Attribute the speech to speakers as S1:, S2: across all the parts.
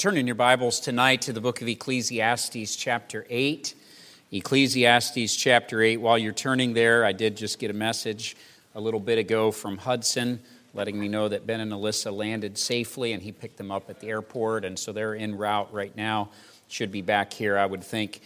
S1: Turn in your Bibles tonight to the book of Ecclesiastes chapter 8. Ecclesiastes chapter 8. While you're turning there, I did just get a message a little bit ago from Hudson letting me know that Ben and Alyssa landed safely and he picked them up at the airport, and so they're en route right now. Should be back here, I would think,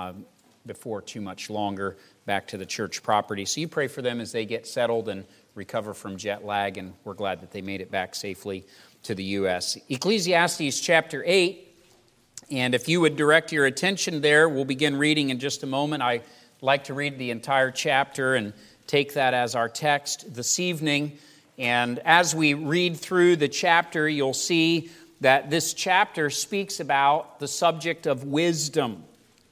S1: before too much longer, back to the church property. So you pray for them as they get settled and recover from jet lag, and we're glad that they made it back safely to the U.S. Ecclesiastes chapter 8, and if you would direct your attention there, we'll begin reading in just a moment. I like to read the entire chapter and take that as our text this evening. And as we read through the chapter, you'll see that this chapter speaks about the subject of wisdom,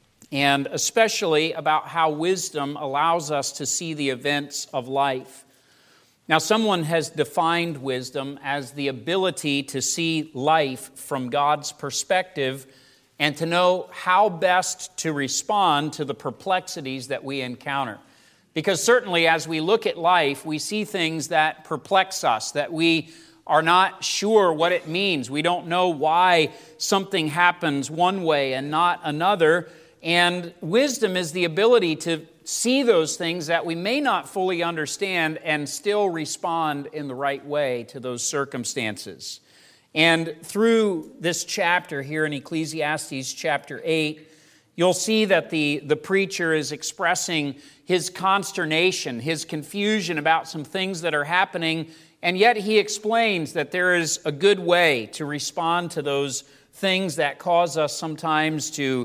S1: and especially about how wisdom allows us to see the events of life. Now, someone has defined wisdom as the ability to see life from God's perspective and to know how best to respond to the perplexities that we encounter. Because certainly as we look at life, we see things that perplex us, that we are not sure what it means. We don't know why something happens one way and not another. And wisdom is the ability to see those things that we may not fully understand and still respond in the right way to those circumstances. And through this chapter here in Ecclesiastes chapter 8, you'll see that the preacher is expressing his consternation, his confusion about some things that are happening, and yet he explains that there is a good way to respond to those things that cause us sometimes to,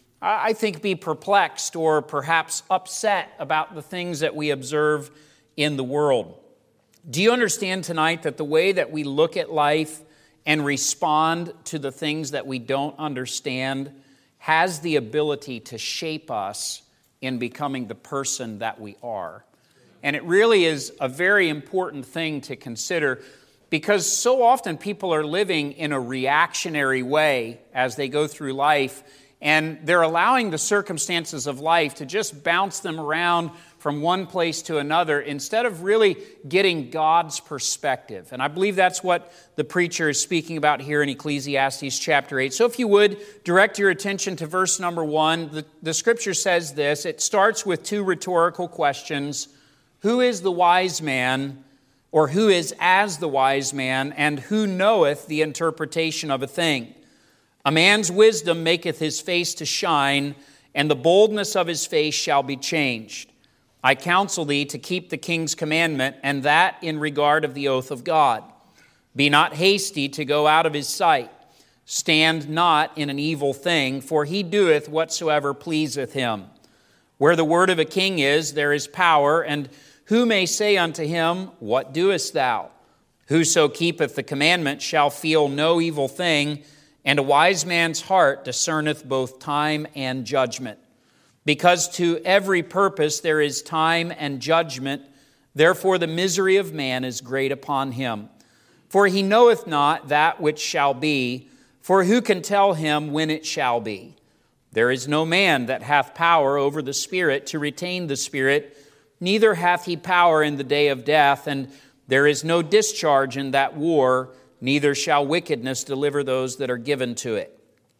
S1: I think, be perplexed or perhaps upset about the things that we observe in the world. Do you understand tonight that the way that we look at life and respond to the things that we don't understand has the ability to shape us in becoming the person that we are? And it really is a very important thing to consider, because so often people are living in a reactionary way as they go through life, and they're allowing the circumstances of life to just bounce them around from one place to another instead of really getting God's perspective. And I believe that's what the preacher is speaking about here in Ecclesiastes chapter 8. So if you would, direct your attention to verse number 1. The scripture says this. It starts with two rhetorical questions. Who is the wise man, or who is as the wise man, and who knoweth the interpretation of a thing? A man's wisdom maketh his face to shine, and the boldness of his face shall be changed. I counsel thee to keep the king's commandment, and that in regard of the oath of God. Be not hasty to go out of his sight. Stand not in an evil thing, for he doeth whatsoever pleaseth him. Where the word of a king is, there is power, and who may say unto him, What doest thou? Whoso keepeth the commandment shall feel no evil thing, and a wise man's heart discerneth both time and judgment. Because to every purpose there is time and judgment, therefore the misery of man is great upon him. For he knoweth not that which shall be, for who can tell him when it shall be? There is no man that hath power over the Spirit to retain the Spirit, neither hath he power in the day of death, and there is no discharge in that war, neither shall wickedness deliver those that are given to it.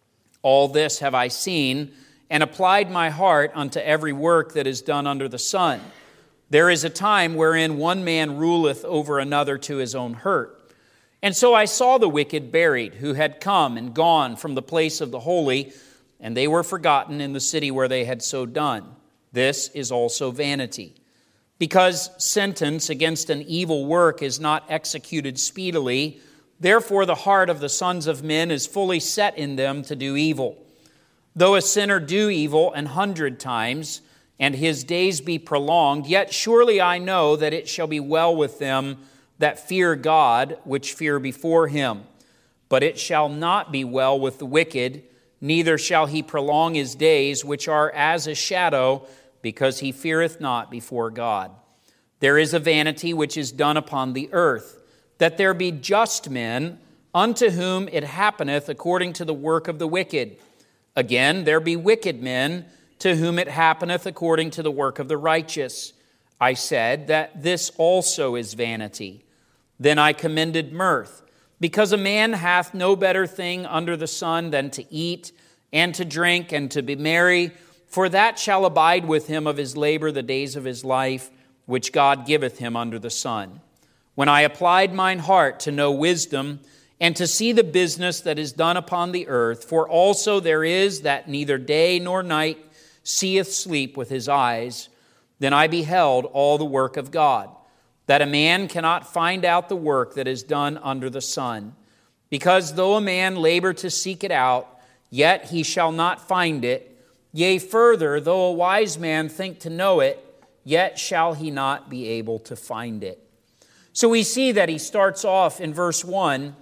S1: All this have I seen, and applied my heart unto every work that is done under the sun. There is a time wherein one man ruleth over another to his own hurt. And so I saw the wicked buried, who had come and gone from the place of the holy, and they were forgotten in the city where they had so done. This is also vanity. Because sentence against an evil work is not executed speedily, therefore the heart of the sons of men is fully set in them to do evil. Though a sinner do evil 100 times, and his days be prolonged, yet surely I know that it shall be well with them that fear God, which fear before him. But it shall not be well with the wicked, neither shall he prolong his days, which are as a shadow, because he feareth not before God. There is a vanity which is done upon the earth, that there be just men, unto whom it happeneth according to the work of the wicked. Again, there be wicked men, to whom it happeneth according to the work of the righteous. I said that this also is vanity. Then I commended mirth, because a man hath no better thing under the sun than to eat and to drink and to be merry, for that shall abide with him of his labor the days of his life, which God giveth him under the sun. When I applied mine heart to know wisdom, and to see the business that is done upon the earth, for also there is that neither day nor night seeth sleep with his eyes, then I beheld all the work of God, that a man cannot find out the work that is done under the sun. Because though a man labor to seek it out, yet he shall not find it. Yea, further, though a wise man think to know it, yet shall he not be able to find it. So we see that he starts off in verse 1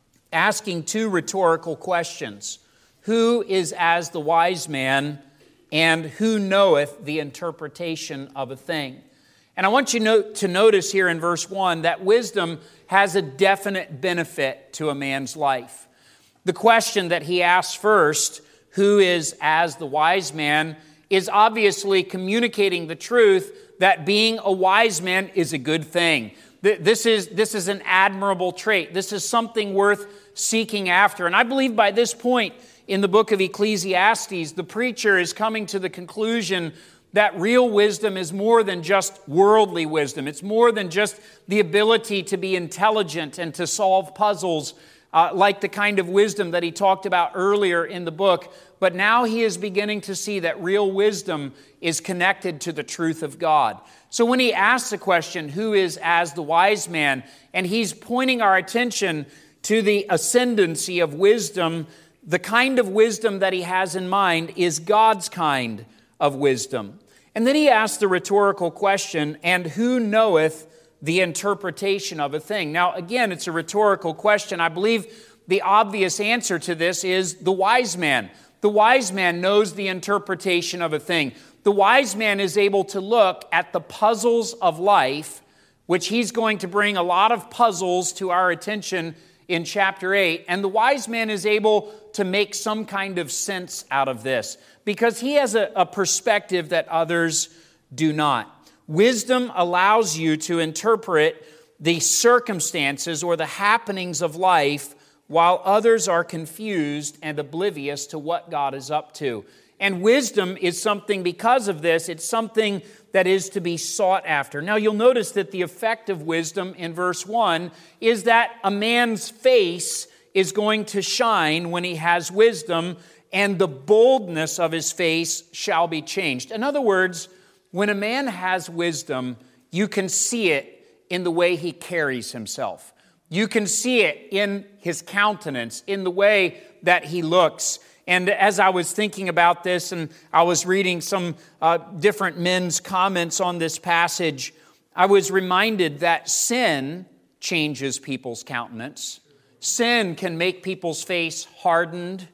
S1: asking two rhetorical questions. Who is as the wise man, and who knoweth the interpretation of a thing? And I want you to notice here in verse 1 that wisdom has a definite benefit to a man's life. The question that he asks first, who is as the wise man, is obviously communicating the truth that being a wise man is a good thing. This is an admirable trait. This is something worth seeking after. And I believe by this point in the book of Ecclesiastes, the preacher is coming to the conclusion that real wisdom is more than just worldly wisdom. It's more than just the ability to be intelligent and to solve puzzles like the kind of wisdom that he talked about earlier in the book. But now he is beginning to see that real wisdom is connected to the truth of God. So when he asks the question, who is as the wise man, and he's pointing our attention to the ascendancy of wisdom, the kind of wisdom that he has in mind is God's kind of wisdom. And then he asks the rhetorical question, and who knoweth the interpretation of a thing? Now, again, it's a rhetorical question. I believe the obvious answer to this is the wise man. The wise man knows the interpretation of a thing. The wise man is able to look at the puzzles of life, which he's going to bring a lot of puzzles to our attention in chapter 8, and the wise man is able to make some kind of sense out of this because he has a perspective that others do not. Wisdom allows you to interpret the circumstances or the happenings of life while others are confused and oblivious to what God is up to. And wisdom is something, because of this, it's something that is to be sought after. Now, you'll notice that the effect of wisdom in verse 1 is that a man's face is going to shine when he has wisdom, and the boldness of his face shall be changed. In other words, when a man has wisdom, you can see it in the way he carries himself. You can see it in his countenance, in the way that he looks. And as I was thinking about this, and I was reading some different men's comments on this passage, I was reminded that sin changes people's countenance. Sin can make people's face hardened.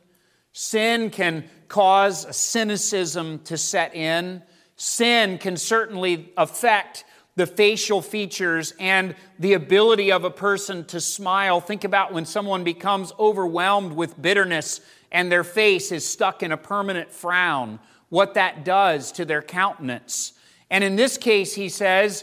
S1: Sin can cause cynicism to set in. Sin can certainly affect the facial features and the ability of a person to smile. Think about when someone becomes overwhelmed with bitterness and their face is stuck in a permanent frown, what that does to their countenance. And in this case, he says,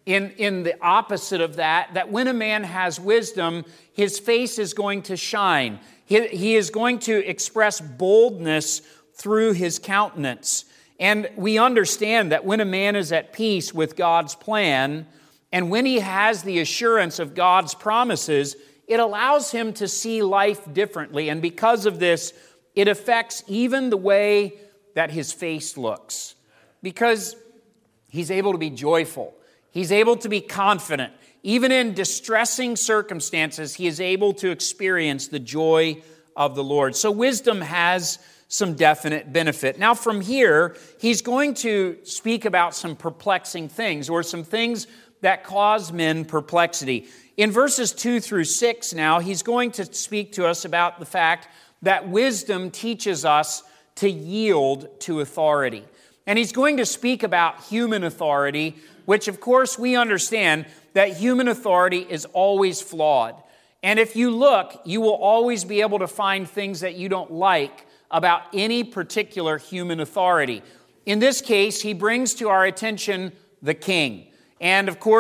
S1: in the opposite of that when a man has wisdom, his face is going to shine. He is going to express boldness through his countenance. And we understand that when a man is at peace with God's plan, and when he has the assurance of God's promises, it allows him to see life differently. And because of this, it affects even the way that his face looks. Because he's able to be joyful. He's able to be confident. Even in distressing circumstances, he is able to experience the joy of the Lord. So wisdom has some definite benefit. Now from here, he's going to speak about some perplexing things, or some things that cause men perplexity. In verses 2 through 6 now, he's going to speak to us about the fact that wisdom teaches us to yield to authority. And he's going to speak about human authority, which of course we understand that human authority is always flawed. And if you look, you will always be able to find things that you don't like about any particular human authority. In this case, he brings to our attention the king. And of course,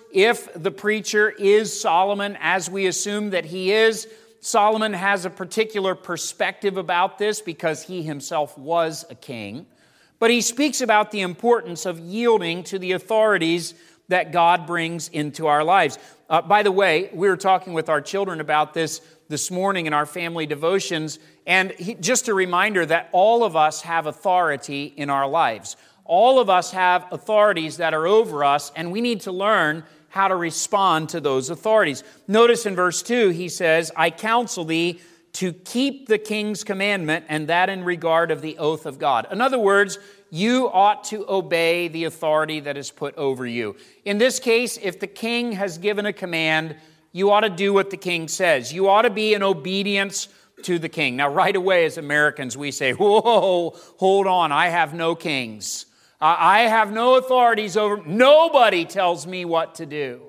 S1: if the preacher is Solomon, as we assume that he is, Solomon has a particular perspective about this because he himself was a king. But he speaks about the importance of yielding to the authorities that God brings into our lives. By the way, we were talking with our children about this morning in our family devotions, and just a reminder that all of us have authority in our lives. All of us have authorities that are over us, and we need to learn how to respond to those authorities. Notice in verse 2, he says, I counsel thee to keep the king's commandment, and that in regard of the oath of God. In other words, you ought to obey the authority that is put over you. In this case, if the king has given a command, you ought to do what the king says. You ought to be in obedience to the king. Now, right away as Americans, we say, whoa, hold on, I have no kings. I have no authorities over, nobody tells me what to do.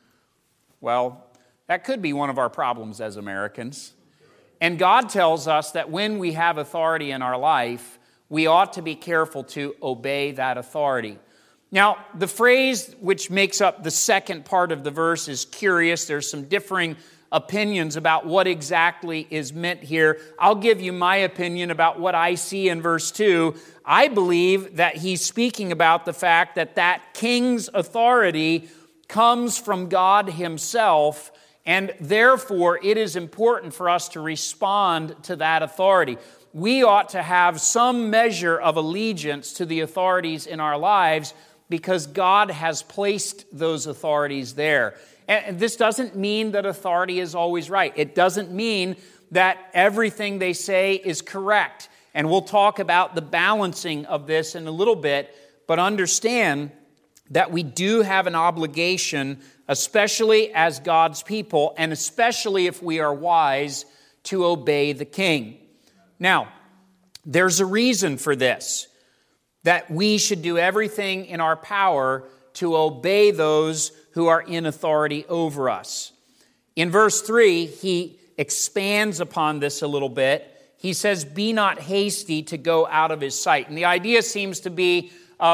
S1: Well, that could be one of our problems as Americans. And God tells us that when we have authority in our life, we ought to be careful to obey that authority. Now, the phrase which makes up the second part of the verse is curious. There's some differing opinions about what exactly is meant here. I'll give you my opinion about what I see in verse 2. I believe that he's speaking about the fact that that king's authority comes from God himself, and therefore it is important for us to respond to that authority. We ought to have some measure of allegiance to the authorities in our lives because God has placed those authorities there. And this doesn't mean that authority is always right. It doesn't mean that everything they say is correct. And we'll talk about the balancing of this in a little bit, but understand that we do have an obligation, especially as God's people, and especially if we are wise, to obey the king. Now, there's a reason for this, that we should do everything in our power to obey those who are in authority over us. In verse 3, he expands upon this a little bit. He says, be not hasty to go out of his sight. And the idea seems to be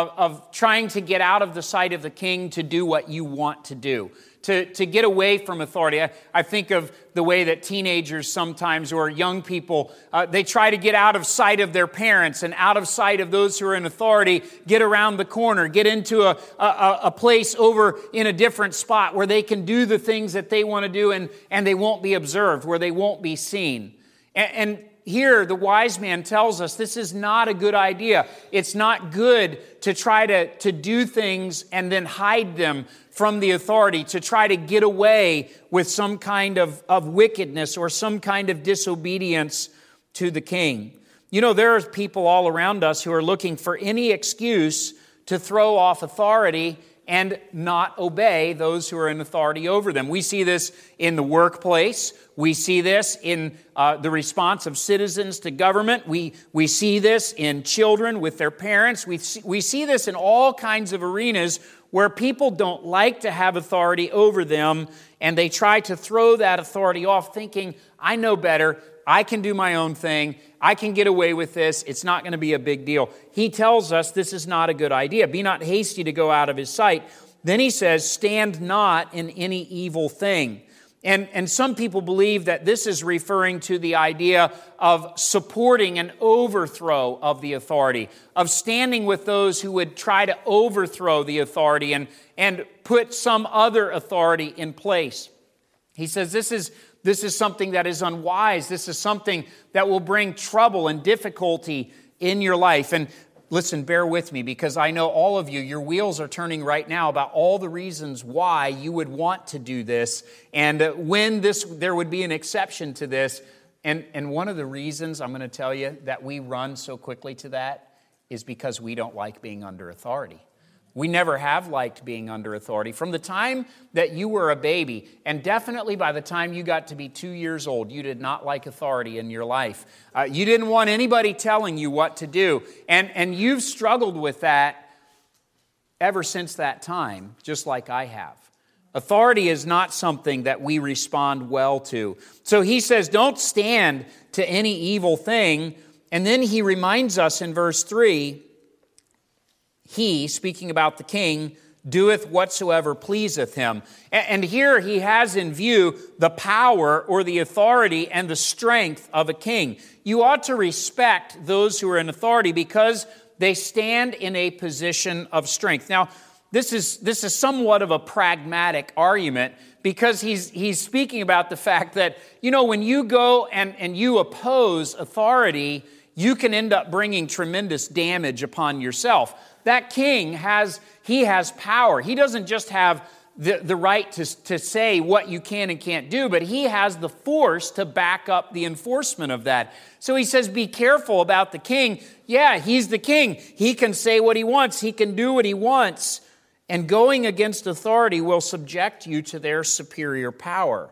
S1: of trying to get out of the sight of the king to do what you want to do, to get away from authority. I think of the way that teenagers sometimes, or young people, they try to get out of sight of their parents and out of sight of those who are in authority, get around the corner, get into a place over in a different spot where they can do the things that they want to do and they won't be observed, where they won't be seen. And here, the wise man tells us this is not a good idea. It's not good to try to do things and then hide them from the authority, to try to get away with some kind of wickedness or some kind of disobedience to the king. You know, there are people all around us who are looking for any excuse to throw off authority and not obey those who are in authority over them. We see this in the workplace. We see this in the response of citizens to government. We see this in children with their parents. We see this in all kinds of arenas where people don't like to have authority over them, and they try to throw that authority off thinking, I know better, I can do my own thing, I can get away with this, it's not going to be a big deal. He tells us this is not a good idea. Be not hasty to go out of his sight. Then he says, stand not in any evil thing. And some people believe that this is referring to the idea of supporting an overthrow of the authority, of standing with those who would try to overthrow the authority and put some other authority in place. He says this is something that is unwise. This is something that will bring trouble and difficulty in your life. And listen, bear with me, because I know all of you, your wheels are turning right now about all the reasons why you would want to do this, and when there would be an exception to this. And one of the reasons, I'm going to tell you, that we run so quickly to that is because we don't like being under authority. We never have liked being under authority. From the time that you were a baby, and definitely by the time you got to be 2 years old, you did not like authority in your life. You didn't want anybody telling you what to do. And you've struggled with that ever since that time, just like I have. Authority is not something that we respond well to. So he says, don't stand to any evil thing. And then he reminds us in verse 3, he, speaking about the king, doeth whatsoever pleaseth him. And here he has in view the power or the authority and the strength of a king. You ought to respect those who are in authority because they stand in a position of strength. Now, this is somewhat of a pragmatic argument because he's speaking about the fact that, when you go and you oppose authority, you can end up bringing tremendous damage upon yourself. That king has power. He doesn't just have the right to say what you can and can't do, but he has the force to back up the enforcement of that. So he says, be careful about the king. Yeah, he's the king. He can say what he wants. He can do what he wants. And going against authority will subject you to their superior power.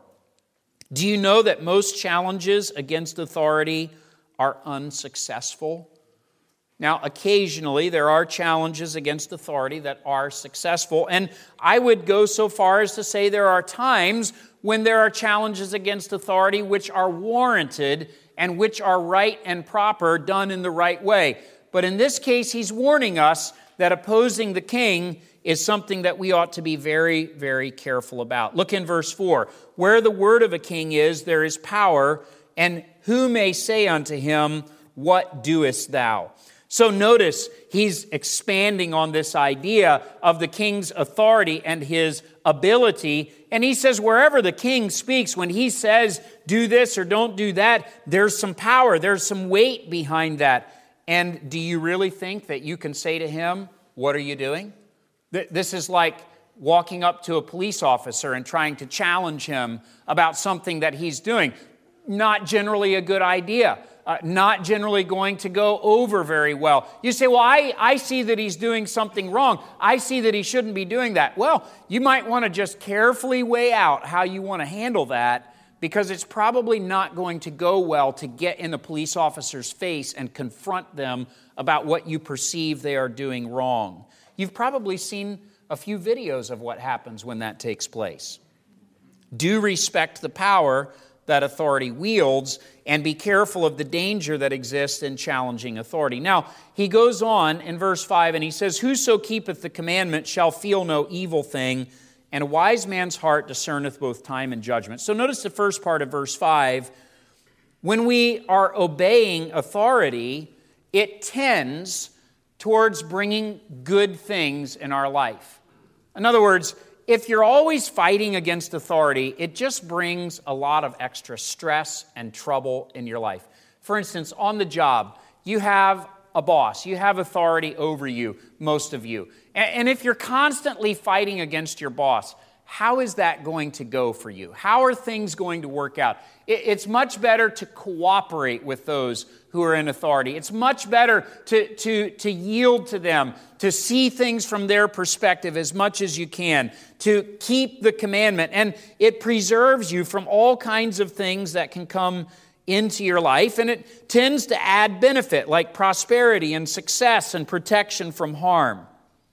S1: Do you know that most challenges against authority are unsuccessful? Now, occasionally there are challenges against authority that are successful, and I would go so far as to say there are times when there are challenges against authority which are warranted and which are right and proper, done in the right way. But in this case, he's warning us that opposing the king is something that we ought to be very, very careful about. Look in verse 4. Where the word of a king is, there is power, and who may say unto him, what doest thou? So notice he's expanding on this idea of the king's authority and his ability. And he says wherever the king speaks, when he says do this or don't do that, there's some power, there's some weight behind that. And do you really think that you can say to him, what are you doing? This is like walking up to a police officer and trying to challenge him about something that he's doing. Not generally a good idea. Not generally going to go over very well. You say, well, I see that he's doing something wrong. I see that he shouldn't be doing that. Well, you might want to just carefully weigh out how you want to handle that because it's probably not going to go well to get in the police officer's face and confront them about what you perceive they are doing wrong. You've probably seen a few videos of what happens when that takes place. Do respect the power that authority wields, and be careful of the danger that exists in challenging authority. Now, he goes on in verse 5, and he says, whoso keepeth the commandment shall feel no evil thing, and a wise man's heart discerneth both time and judgment. So notice the first part of verse 5. When we are obeying authority, it tends towards bringing good things in our life. In other words, if you're always fighting against authority, it just brings a lot of extra stress and trouble in your life. For instance, on the job, you have a boss. You have authority over you, most of you. And if you're constantly fighting against your boss, how is that going to go for you? How are things going to work out? It's much better to cooperate with those who are in authority. It's much better to yield to them, to see things from their perspective as much as you can, to keep the commandment. And it preserves you from all kinds of things that can come into your life, and it tends to add benefit like prosperity and success and protection from harm.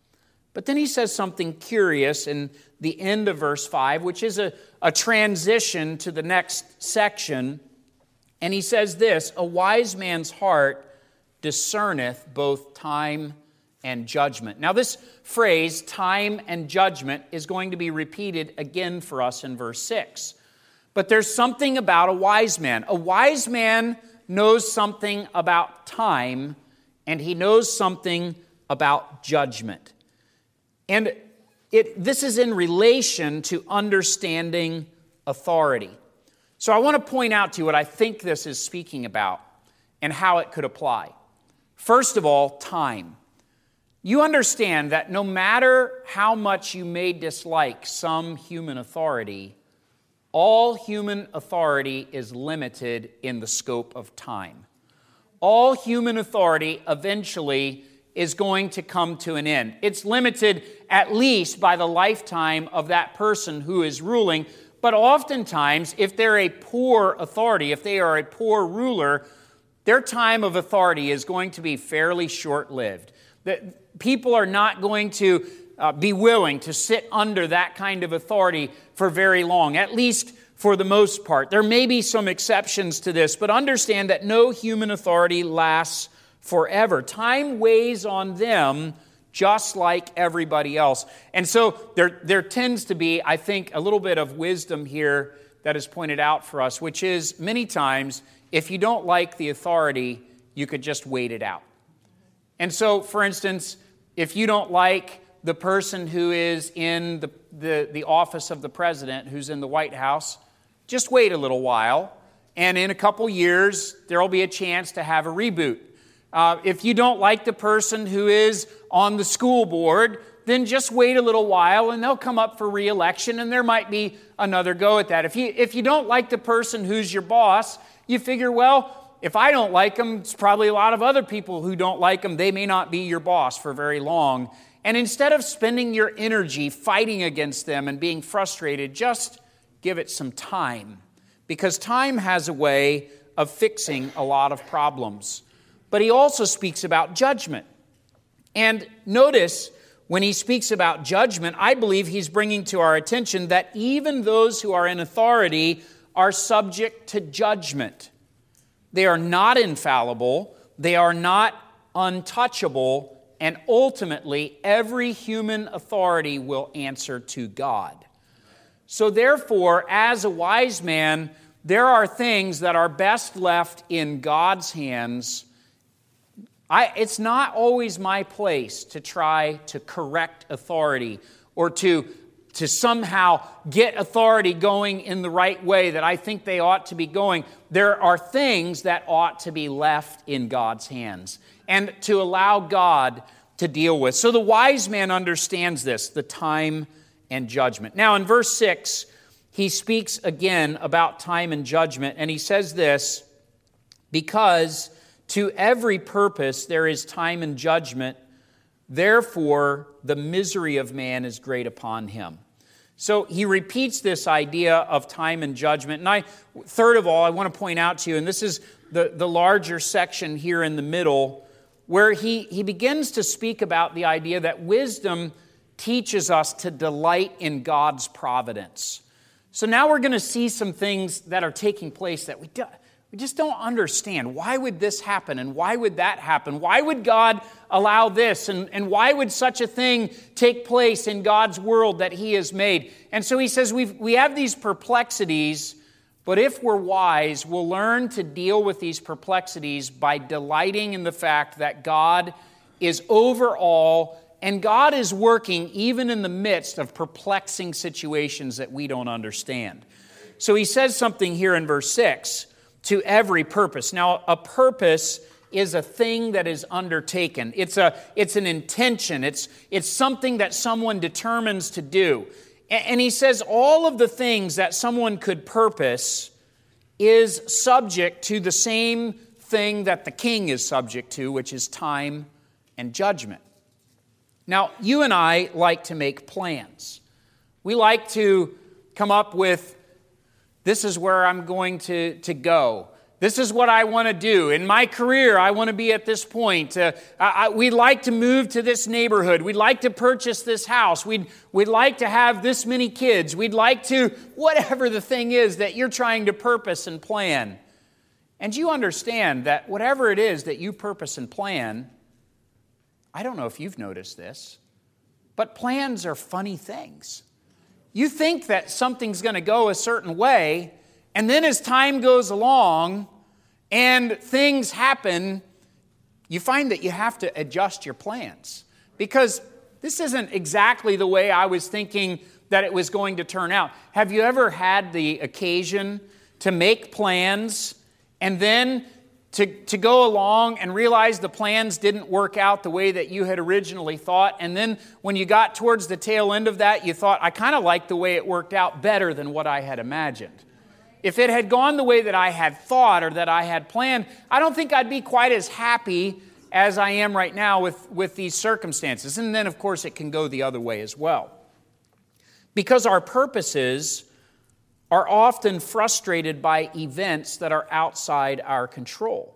S1: But then he says something curious in the end of verse 5, which is a transition to the next section. And he says this, a wise man's heart discerneth both time and judgment. Now this phrase, time and judgment, is going to be repeated again for us in verse 6. But there's something about a wise man. A wise man knows something about time, and he knows something about judgment. And this is in relation to understanding authority. So I want to point out to you what I think this is speaking about and how it could apply. First of all, time. You understand that no matter how much you may dislike some human authority, all human authority is limited in the scope of time. All human authority eventually is going to come to an end. It's limited at least by the lifetime of that person who is ruling, but oftentimes if they're a poor authority, if they are a poor ruler, their time of authority is going to be fairly short-lived. People are not going to be willing to sit under that kind of authority for very long, at least for the most part. There may be some exceptions to this, but understand that no human authority lasts forever. Time weighs on them just like everybody else. And so there tends to be, I think, a little bit of wisdom here that is pointed out for us, which is many times, if you don't like the authority, you could just wait it out. And so, for instance, if you don't like the person who is in the office of the president, who's in the White House, just wait a little while, and in a couple years, there will be a chance to have a reboot. If you don't like the person who is on the school board, then just wait a little while and they'll come up for re-election and there might be another go at that. If you don't like the person who's your boss, you figure, well, if I don't like them, it's probably a lot of other people who don't like them. They may not be your boss for very long. And instead of spending your energy fighting against them and being frustrated, just give it some time. Because time has a way of fixing a lot of problems. But he also speaks about judgment. And notice, when he speaks about judgment, I believe he's bringing to our attention that even those who are in authority are subject to judgment. They are not infallible, they are not untouchable, and ultimately every human authority will answer to God. So therefore, as a wise man, there are things that are best left in God's hands. It's not always my place to try to correct authority or to somehow get authority going in the right way that I think they ought to be going. There are things that ought to be left in God's hands and to allow God to deal with. So the wise man understands this, the time and judgment. Now in verse 6, he speaks again about time and judgment, and he says this, because to every purpose there is time and judgment, therefore the misery of man is great upon him. So he repeats this idea of time and judgment. And third of all, I want to point out to you, and this is the larger section here in the middle, where he begins to speak about the idea that wisdom teaches us to delight in God's providence. So now we're going to see some things that are taking place that we just don't understand. Why would this happen? And why would that happen? Why would God allow this? And why would such a thing take place in God's world that He has made? And so he says we have these perplexities, but if we're wise, we'll learn to deal with these perplexities by delighting in the fact that God is over all, and God is working even in the midst of perplexing situations that we don't understand. So he says something here in verse 6, to every purpose. Now, a purpose is a thing that is undertaken. It's an intention. It's something that someone determines to do. And he says all of the things that someone could purpose is subject to the same thing that the king is subject to, which is time and judgment. Now, you and I like to make plans. We like to come up with, this is where I'm going to go. This is what I want to do. In my career, I want to be at this point. We'd like to move to this neighborhood. We'd like to purchase this house. We'd like to have this many kids. We'd like to, whatever the thing is that you're trying to purpose and plan. And you understand that whatever it is that you purpose and plan, I don't know if you've noticed this, but plans are funny things. You think that something's going to go a certain way, and then as time goes along and things happen, you find that you have to adjust your plans. Because this isn't exactly the way I was thinking that it was going to turn out. Have you ever had the occasion to make plans and then to go along and realize the plans didn't work out the way that you had originally thought, and then when you got towards the tail end of that, you thought, I kind of like the way it worked out better than what I had imagined. If it had gone the way that I had thought or that I had planned, I don't think I'd be quite as happy as I am right now with these circumstances. And then, of course, it can go the other way as well. Because our purposes are often frustrated by events that are outside our control.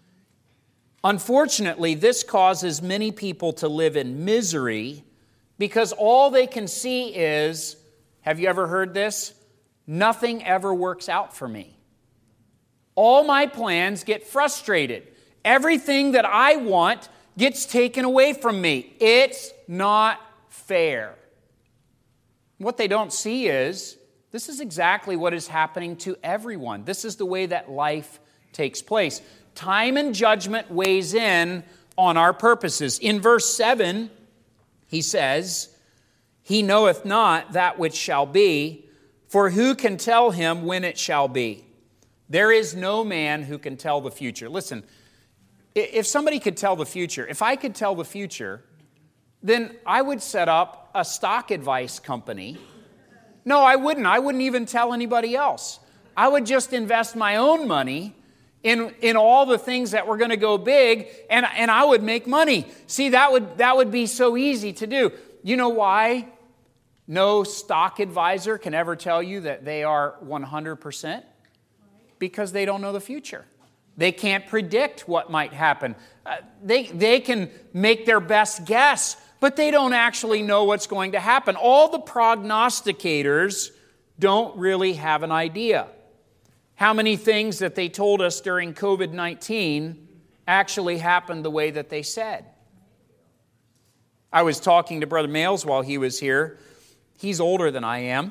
S1: Unfortunately, this causes many people to live in misery because all they can see is, have you ever heard this? Nothing ever works out for me. All my plans get frustrated. Everything that I want gets taken away from me. It's not fair. What they don't see is this is exactly what is happening to everyone. This is the way that life takes place. Time and judgment weighs in on our purposes. In verse 7, he says, "He knoweth not that which shall be, for who can tell him when it shall be? There is no man who can tell the future." Listen, if somebody could tell the future, if I could tell the future, then I would set up a stock advice company. No, I wouldn't. I wouldn't even tell anybody else. I would just invest my own money in all the things that were going to go big, and I would make money. See, that would be so easy to do. You know why no stock advisor can ever tell you that they are 100%? Because they don't know the future. They can't predict what might happen. They can make their best guess, but they don't actually know what's going to happen. All the prognosticators don't really have an idea. How many things that they told us during COVID-19 actually happened the way that they said? I was talking to Brother Males while he was here. He's older than I am.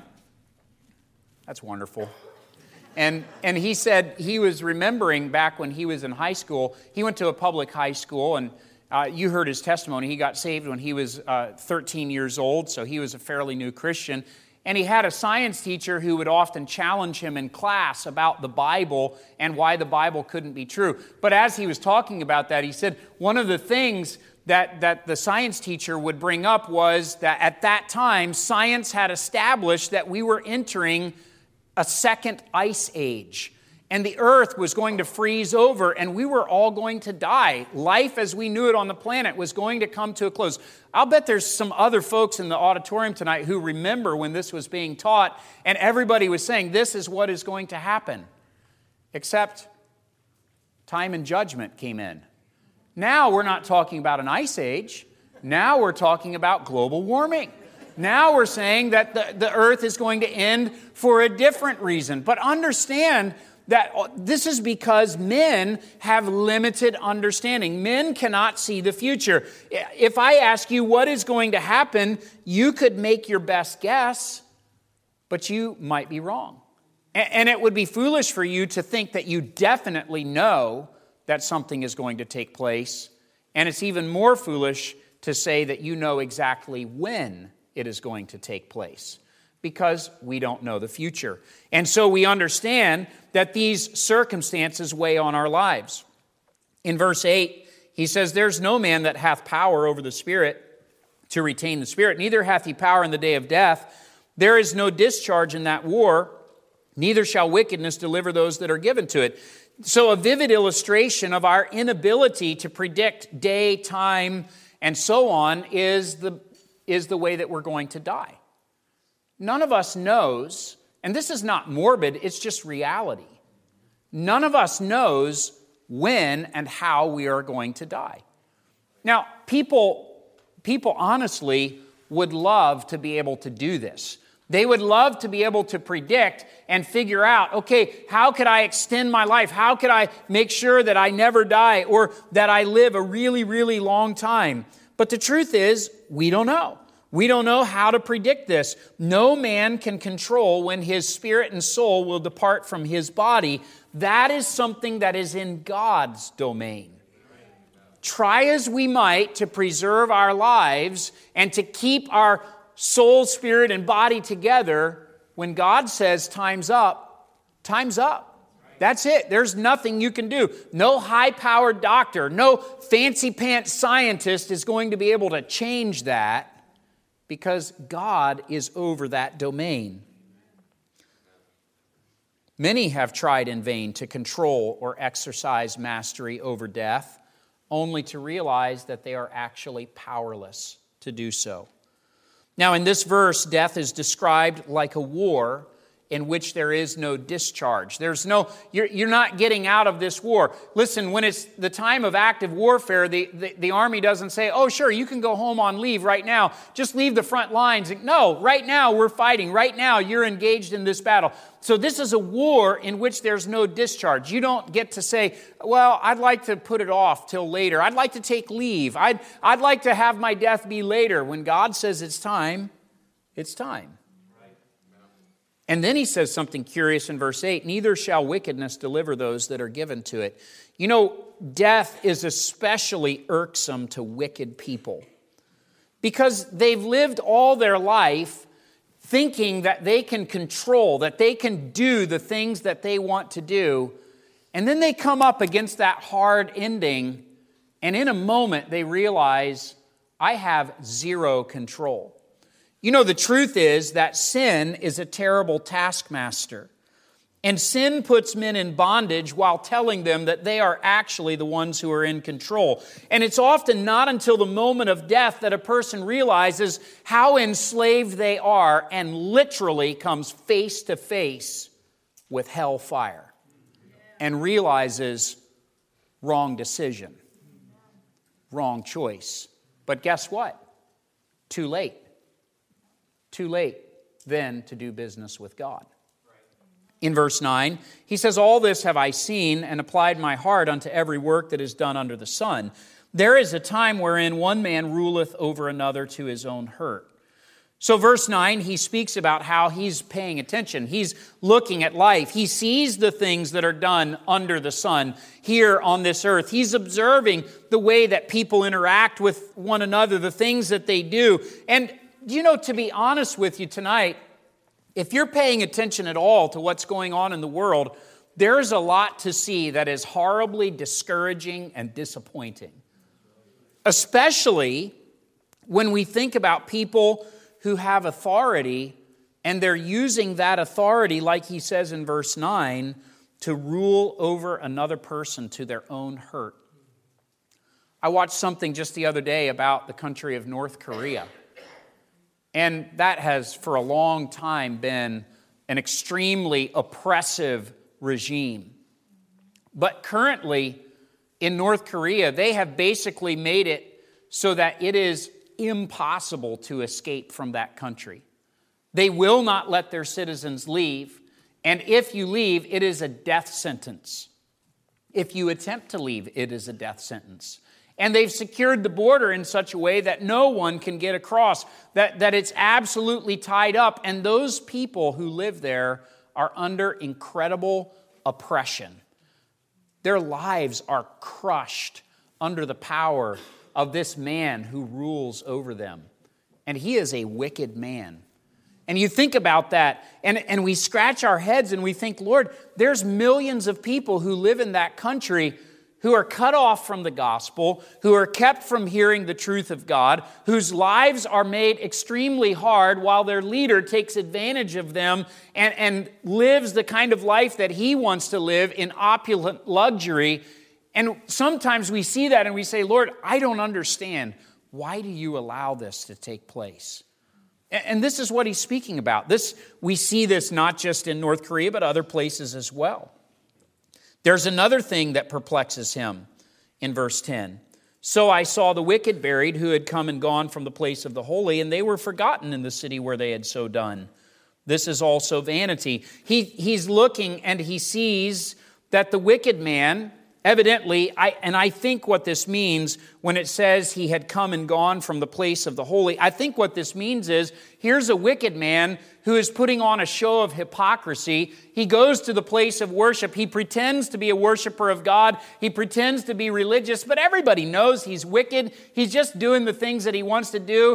S1: That's wonderful. And he said he was remembering back when he was in high school. He went to a public high school, and you heard his testimony. He got saved when he was 13 years old, so he was a fairly new Christian. And he had a science teacher who would often challenge him in class about the Bible and why the Bible couldn't be true. But as he was talking about that, he said one of the things that the science teacher would bring up was that at that time, science had established that we were entering a second ice age. And the earth was going to freeze over, and we were all going to die. Life as we knew it on the planet was going to come to a close. I'll bet there's some other folks in the auditorium tonight who remember when this was being taught, and everybody was saying, this is what is going to happen. Except time and judgment came in. Now we're not talking about an ice age. Now we're talking about global warming. Now we're saying that the earth is going to end for a different reason. But understand that this is because men have limited understanding. Men cannot see the future. If I ask you what is going to happen, you could make your best guess, but you might be wrong. And it would be foolish for you to think that you definitely know that something is going to take place. And it's even more foolish to say that you know exactly when it is going to take place, because we don't know the future. And so we understand that these circumstances weigh on our lives. In verse 8, he says, "There's no man that hath power over the Spirit to retain the Spirit, neither hath he power in the day of death. There is no discharge in that war, neither shall wickedness deliver those that are given to it." So a vivid illustration of our inability to predict day, time, and so on is the way that we're going to die. None of us knows, and this is not morbid, it's just reality. None of us knows when and how we are going to die. Now, people honestly would love to be able to do this. They would love to be able to predict and figure out, okay, how could I extend my life? How could I make sure that I never die or that I live a really, really long time? But the truth is, we don't know. We don't know how to predict this. No man can control when his spirit and soul will depart from his body. That is something that is in God's domain. Try as we might to preserve our lives and to keep our soul, spirit, and body together, when God says time's up, time's up. That's it. There's nothing you can do. No high-powered doctor, no fancy-pants scientist is going to be able to change that, because God is over that domain. Many have tried in vain to control or exercise mastery over death, only to realize that they are actually powerless to do so. Now, in this verse, death is described like a war, in which there is no discharge. You're not getting out of this war. Listen, when it's the time of active warfare, the army doesn't say, oh, sure, you can go home on leave right now. Just leave the front lines. No, right now we're fighting. Right now you're engaged in this battle. So this is a war in which there's no discharge. You don't get to say, well, I'd like to put it off till later. I'd like to take leave. I'd like to have my death be later. When God says it's time, it's time. And then he says something curious in verse 8, neither shall wickedness deliver those that are given to it. You know, death is especially irksome to wicked people because they've lived all their life thinking that they can control, that they can do the things that they want to do. And then they come up against that hard ending, and in a moment they realize, I have zero control. You know, the truth is that sin is a terrible taskmaster. And sin puts men in bondage while telling them that they are actually the ones who are in control. And it's often not until the moment of death that a person realizes how enslaved they are and literally comes face to face with hellfire and realizes wrong decision, wrong choice. But guess what? Too late. Too late then to do business with God. In verse 9, he says, all this have I seen and applied my heart unto every work that is done under the sun. There is a time wherein one man ruleth over another to his own hurt. So verse 9, he speaks about how he's paying attention. He's looking at life. He sees the things that are done under the sun here on this earth. He's observing the way that people interact with one another, the things that they do. And you know, to be honest with you tonight, if you're paying attention at all to what's going on in the world, there's a lot to see that is horribly discouraging and disappointing. Especially when we think about people who have authority and they're using that authority, like he says in verse 9, to rule over another person to their own hurt. I watched something just the other day about the country of North Korea. And that has, for a long time, been an extremely oppressive regime. But currently, in North Korea, they have basically made it so that it is impossible to escape from that country. They will not let their citizens leave. And if you leave, it is a death sentence. If you attempt to leave, it is a death sentence. And they've secured the border in such a way that no one can get across, that it's absolutely tied up. And those people who live there are under incredible oppression. Their lives are crushed under the power of this man who rules over them. And he is a wicked man. And you think about that, and we scratch our heads and we think, Lord, there's millions of people who live in that country who are cut off from the gospel, who are kept from hearing the truth of God, whose lives are made extremely hard while their leader takes advantage of them and lives the kind of life that he wants to live in opulent luxury. And sometimes we see that and we say, Lord, I don't understand. Why do you allow this to take place? And this is what he's speaking about. We see this not just in North Korea, but other places as well. There's another thing that perplexes him in verse 10. So I saw the wicked buried who had come and gone from the place of the holy, and they were forgotten in the city where they had so done. This is also vanity. He's looking and he sees that the wicked man, evidently, I think what this means when it says he had come and gone from the place of the holy, I think what this means is here's a wicked man who is putting on a show of hypocrisy. He goes to the place of worship. He pretends to be a worshiper of God. He pretends to be religious, but everybody knows he's wicked. He's just doing the things that he wants to do.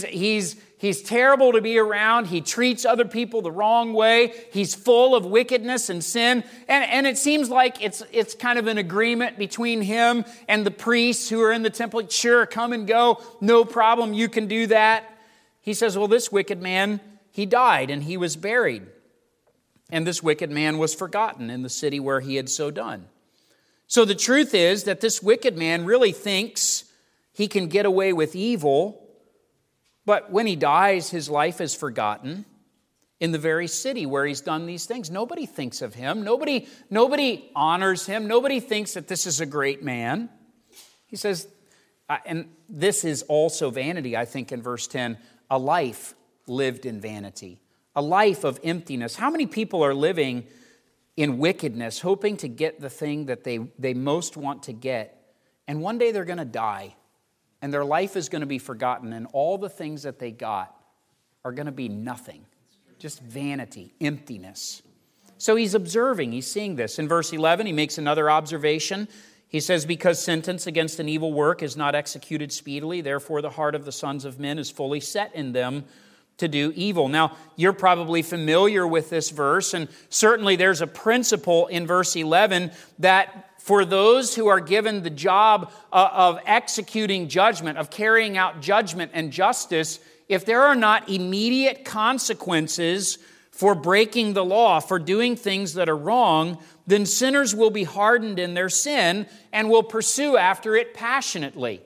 S1: He's terrible to be around. He treats other people the wrong way. He's full of wickedness and sin. And it seems like it's kind of an agreement between him and the priests who are in the temple. Sure, come and go. No problem. You can do that. He says, well, this wicked man, he died and he was buried. And this wicked man was forgotten in the city where he had so done. So the truth is that this wicked man really thinks he can get away with evil. But when he dies, his life is forgotten. in the very city where he's done these things. Nobody thinks of him. Nobody honors him. Nobody thinks that this is a great man. He says, and this is also vanity, I think, in verse 10, a life lived in vanity, a life of emptiness. How many people are living in wickedness, hoping to get the thing that they most want to get, and one day they're going to die, and their life is going to be forgotten, and all the things that they got are going to be nothing. Just vanity, emptiness. So he's observing, he's seeing this. In verse 11, he makes another observation. He says, because sentence against an evil work is not executed speedily, therefore the heart of the sons of men is fully set in them to do evil. Now, you're probably familiar with this verse, and certainly there's a principle in verse 11 that for those who are given the job of executing judgment, of carrying out judgment and justice, if there are not immediate consequences for breaking the law, for doing things that are wrong, then sinners will be hardened in their sin and will pursue after it passionately.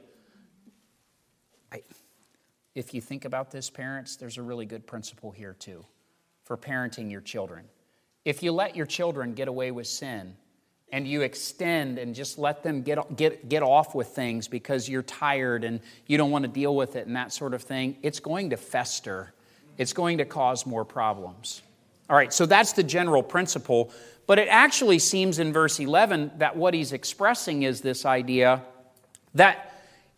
S1: If you think about this, parents, there's a really good principle here too for parenting your children. If you let your children get away with sin, and you extend and just let them get off with things because you're tired and you don't want to deal with it and that sort of thing, it's going to fester. It's going to cause more problems. All right, so that's the general principle. But it actually seems in verse 11 that what he's expressing is this idea that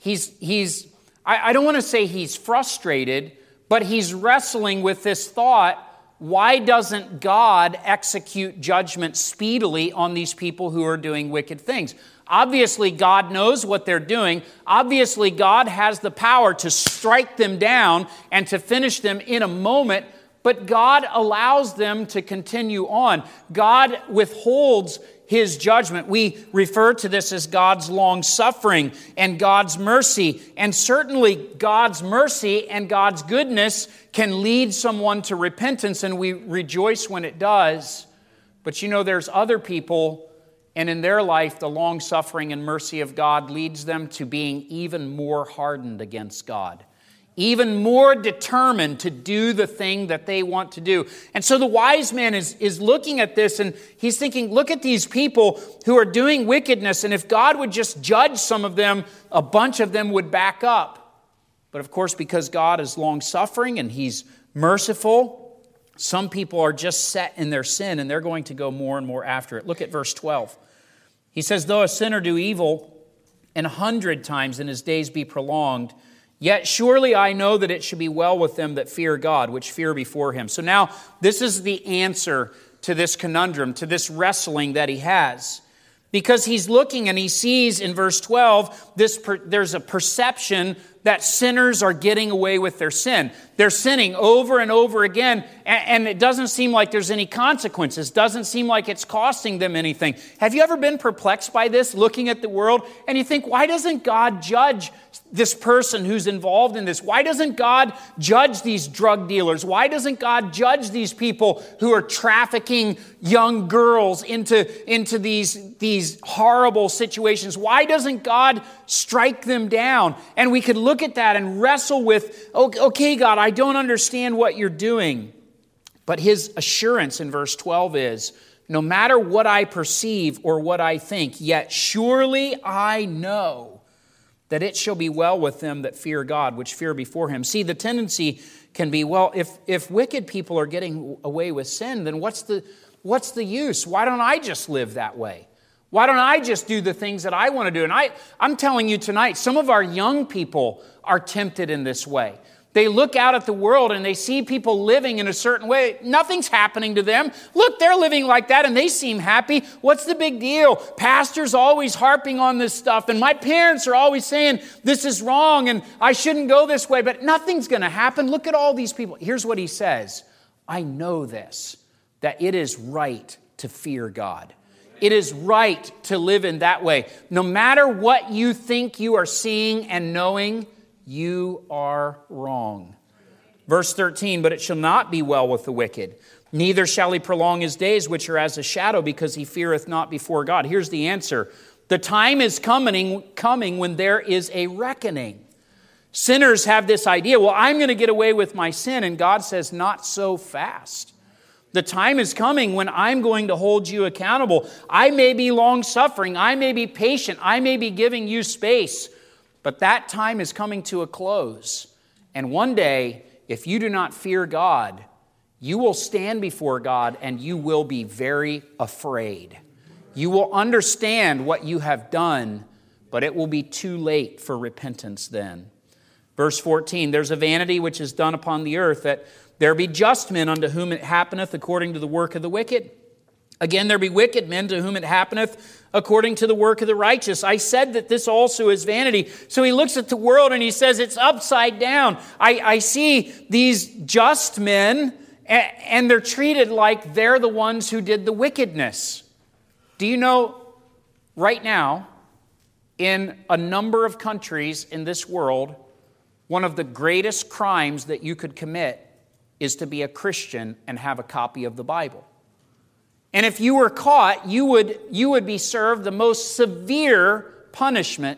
S1: I don't want to say he's frustrated, but he's wrestling with this thought, why doesn't God execute judgment speedily on these people who are doing wicked things? Obviously, God knows what they're doing. Obviously, God has the power to strike them down and to finish them in a moment, but God allows them to continue on. God withholds His judgment. We refer to this as God's long-suffering and God's mercy. And certainly God's mercy and God's goodness can lead someone to repentance, and we rejoice when it does. But you know, there's other people, and in their life, the long-suffering and mercy of God leads them to being even more hardened against God, even more determined to do the thing that they want to do. And so the wise man is looking at this and he's thinking, look at these people who are doing wickedness, and if God would just judge some of them, a bunch of them would back up. But of course, because God is long-suffering and He's merciful, some people are just set in their sin and they're going to go more and more after it. Look at verse 12. He says, though a sinner do evil 100 times and his days be prolonged, yet surely I know that it should be well with them that fear God, which fear before Him. So now this is the answer to this conundrum, to this wrestling that he has. Because he's looking and he sees in verse 12, there's a perception that sinners are getting away with their sin. They're sinning over and over again, and it doesn't seem like there's any consequences. Doesn't seem like it's costing them anything. Have you ever been perplexed by this, looking at the world, and you think, why doesn't God judge this person who's involved in this? Why doesn't God judge these drug dealers? Why doesn't God judge these people who are trafficking young girls into these horrible situations? Why doesn't God strike them down? And we could look at that and wrestle with, okay, God, I don't understand what you're doing. But His assurance in verse 12 is, no matter what I perceive or what I think, yet surely I know that it shall be well with them that fear God, which fear before Him. See, the tendency can be, well, if wicked people are getting away with sin, then what's the use? Why don't I just live that way? Why don't I just do the things that I want to do? And I'm telling you tonight, some of our young people are tempted in this way. They look out at the world and they see people living in a certain way. Nothing's happening to them. Look, they're living like that and they seem happy. What's the big deal? Pastor's always harping on this stuff, and my parents are always saying this is wrong and I shouldn't go this way, but nothing's going to happen. Look at all these people. Here's what he says. I know this, that it is right to fear God. It is right to live in that way. No matter what you think you are seeing and knowing, you are wrong. Verse 13, but it shall not be well with the wicked, neither shall he prolong his days, which are as a shadow, because he feareth not before God. Here's the answer. The time is coming when there is a reckoning. Sinners have this idea, well, I'm going to get away with my sin, and God says, not so fast. The time is coming when I'm going to hold you accountable. I may be long-suffering, I may be patient, I may be giving you space, but that time is coming to a close. And one day, if you do not fear God, you will stand before God and you will be very afraid. You will understand what you have done, but it will be too late for repentance then. Verse 14, there's a vanity which is done upon the earth, that there be just men unto whom it happeneth according to the work of the wicked. Again, there be wicked men to whom it happeneth according to the work of the righteous. I said that this also is vanity. So he looks at the world and he says it's upside down. I see these just men and they're treated like they're the ones who did the wickedness. Do you know right now, in a number of countries in this world, one of the greatest crimes that you could commit is to be a Christian and have a copy of the Bible. And if you were caught, you would be served the most severe punishment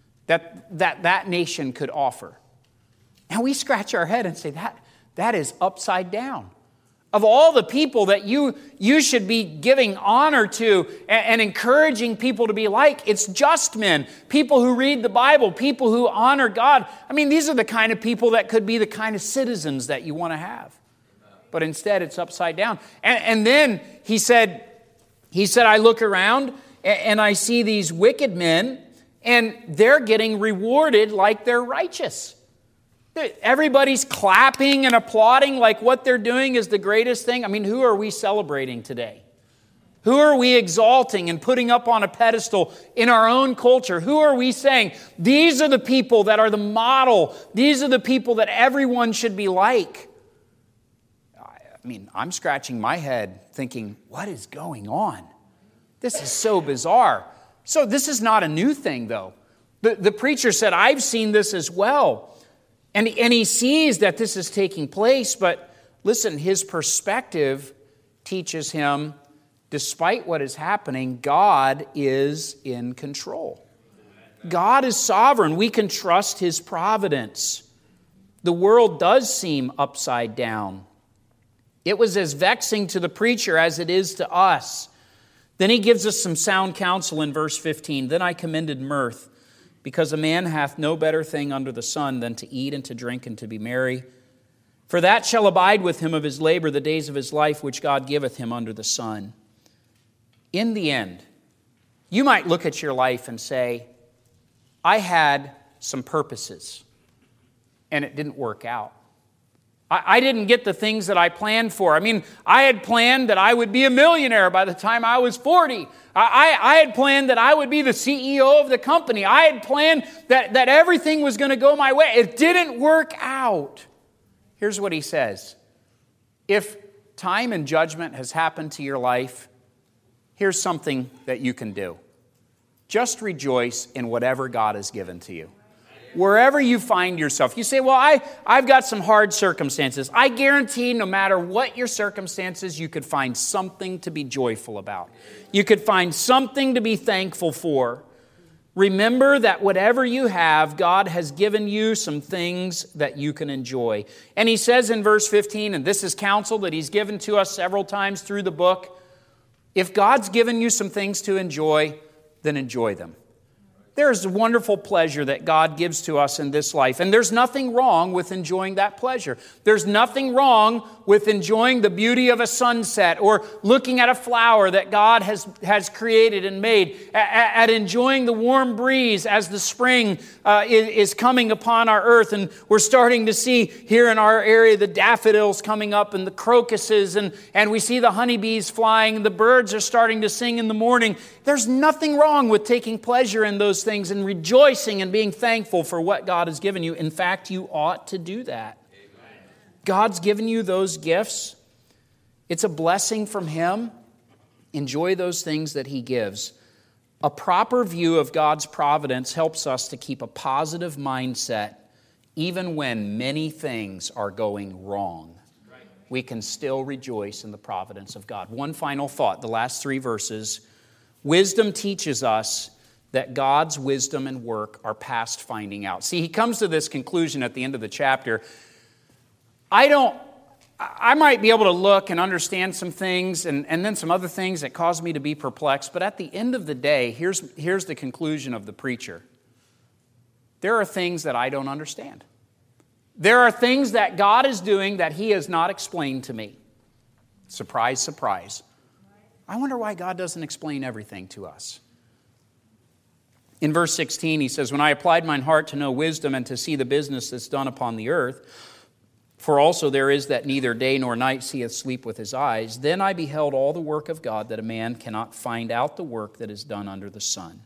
S1: that nation could offer. And we scratch our head and say, that is upside down. Of all the people that you should be giving honor to and encouraging people to be like, it's just men, people who read the Bible, people who honor God. I mean, these are the kind of people that could be the kind of citizens that you want to have. But instead, it's upside down. And then he said, I look around and I see these wicked men, and they're getting rewarded like they're righteous. Everybody's clapping and applauding like what they're doing is the greatest thing. I mean, who are we celebrating today? Who are we exalting and putting up on a pedestal in our own culture? Who are we saying, these are the people that are the model. These are the people that everyone should be like. I mean, I'm scratching my head thinking, what is going on? This is so bizarre. So this is not a new thing, though. The preacher said, I've seen this as well. And he sees that this is taking place, but listen, his perspective teaches him, despite what is happening, God is in control. God is sovereign. We can trust His providence. The world does seem upside down. It was as vexing to the preacher as it is to us. Then he gives us some sound counsel in verse 15. Then I commended mirth, because a man hath no better thing under the sun than to eat and to drink and to be merry. For that shall abide with him of his labor the days of his life, which God giveth him under the sun. In the end, you might look at your life and say, I had some purposes, and it didn't work out. I didn't get the things that I planned for. I mean, I had planned that I would be a millionaire by the time I was 40. I had planned that I would be the CEO of the company. I had planned that everything was going to go my way. It didn't work out. Here's what he says. If time and judgment has happened to your life, here's something that you can do. Just rejoice in whatever God has given to you. Wherever you find yourself. You say, well, I've got some hard circumstances. I guarantee no matter what your circumstances, you could find something to be joyful about. You could find something to be thankful for. Remember that whatever you have, God has given you some things that you can enjoy. And he says in verse 15, and this is counsel that he's given to us several times through the book, if God's given you some things to enjoy, then enjoy them. There's a wonderful pleasure that God gives to us in this life. And there's nothing wrong with enjoying that pleasure. There's nothing wrong with enjoying the beauty of a sunset or looking at a flower that God has created and made, at enjoying the warm breeze as the spring is coming upon our earth. And we're starting to see here in our area the daffodils coming up and the crocuses, and we see the honeybees flying and the birds are starting to sing in the morning. There's nothing wrong with taking pleasure in those things and rejoicing and being thankful for what God has given you. In fact, you ought to do that. Amen. God's given you those gifts. It's a blessing from Him. Enjoy those things that He gives. A proper view of God's providence helps us to keep a positive mindset even when many things are going wrong. Right. We can still rejoice in the providence of God. One final thought, the last 3 verses. Wisdom teaches us that God's wisdom and work are past finding out. See, he comes to this conclusion at the end of the chapter. I might be able to look and understand some things and then some other things that cause me to be perplexed, but at the end of the day, here's the conclusion of the preacher. There are things that I don't understand. There are things that God is doing that he has not explained to me. Surprise, surprise. I wonder why God doesn't explain everything to us. In verse 16, he says, "When I applied mine heart to know wisdom and to see the business that's done upon the earth, for also there is that neither day nor night seeth sleep with his eyes, then I beheld all the work of God, that a man cannot find out the work that is done under the sun.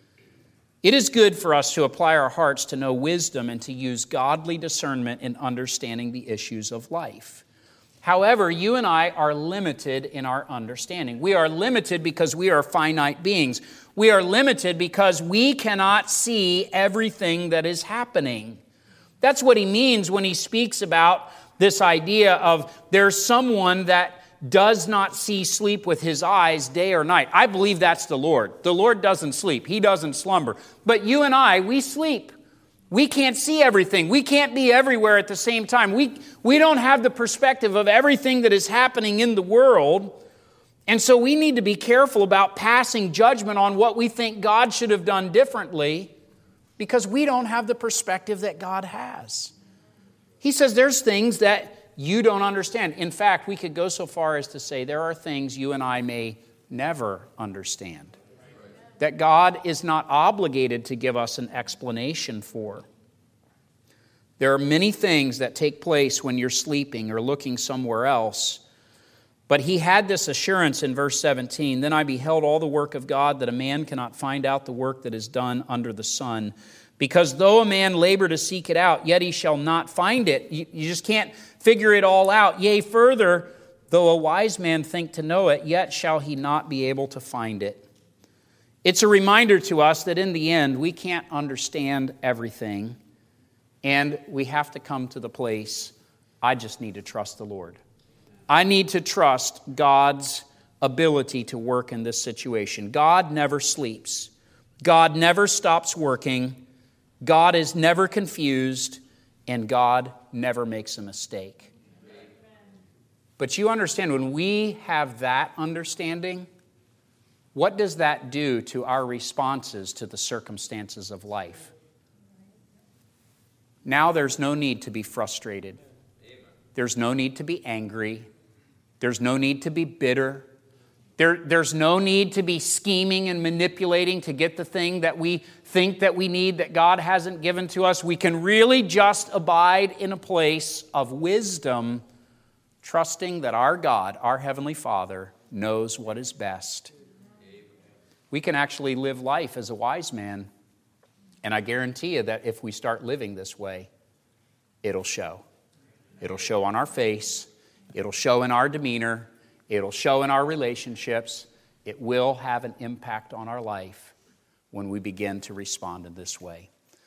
S1: It is good for us to apply our hearts to know wisdom and to use godly discernment in understanding the issues of life. However, you and I are limited in our understanding. We are limited because we are finite beings. We are limited because we cannot see everything that is happening." That's what he means when he speaks about this idea of there's someone that does not see sleep with his eyes day or night. I believe that's the Lord. The Lord doesn't sleep. He doesn't slumber. But you and I, we sleep. We can't see everything. We can't be everywhere at the same time. We don't have the perspective of everything that is happening in the world. And so we need to be careful about passing judgment on what we think God should have done differently, because we don't have the perspective that God has. He says there's things that you don't understand. In fact, we could go so far as to say there are things you and I may never understand, that God is not obligated to give us an explanation for. There are many things that take place when you're sleeping or looking somewhere else. But he had this assurance in verse 17, "Then I beheld all the work of God, that a man cannot find out the work that is done under the sun. Because though a man labor to seek it out, yet he shall not find it." You just can't figure it all out. "Yea, further, though a wise man think to know it, yet shall he not be able to find it." It's a reminder to us that in the end, we can't understand everything. And we have to come to the place, I just need to trust the Lord. I need to trust God's ability to work in this situation. God never sleeps. God never stops working. God is never confused. And God never makes a mistake. But you understand, when we have that understanding, what does that do to our responses to the circumstances of life? Now there's no need to be frustrated. There's no need to be angry. There's no need to be bitter. There's no need to be scheming and manipulating to get the thing that we think that we need that God hasn't given to us. We can really just abide in a place of wisdom, trusting that our God, our Heavenly Father, knows what is best. We can actually live life as a wise man. And I guarantee you that if we start living this way, it'll show. It'll show on our face. It'll show in our demeanor. It'll show in our relationships. It will have an impact on our life when we begin to respond in this way.